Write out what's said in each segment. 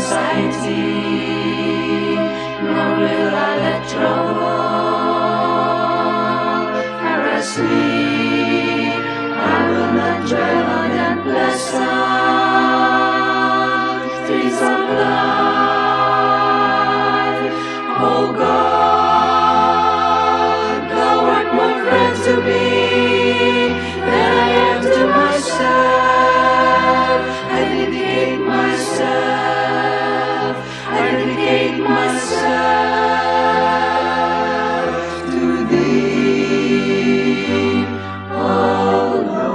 anxiety, nor will I let trouble harass me. I will not dwell on unpleasant things of life. Oh God, thou art more friend to me than I am to myself. I dedicate myself to thee, oh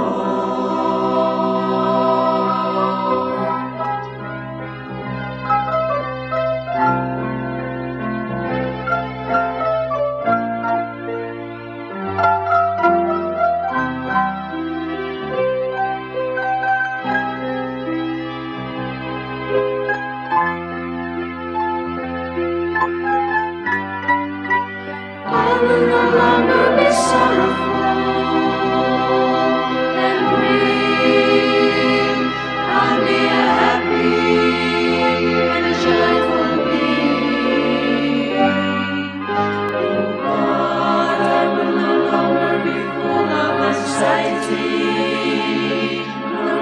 I will no longer be sorrowful and grieve. I'll be a happy and a joyful being. Oh God, I will no longer be full of anxiety, nor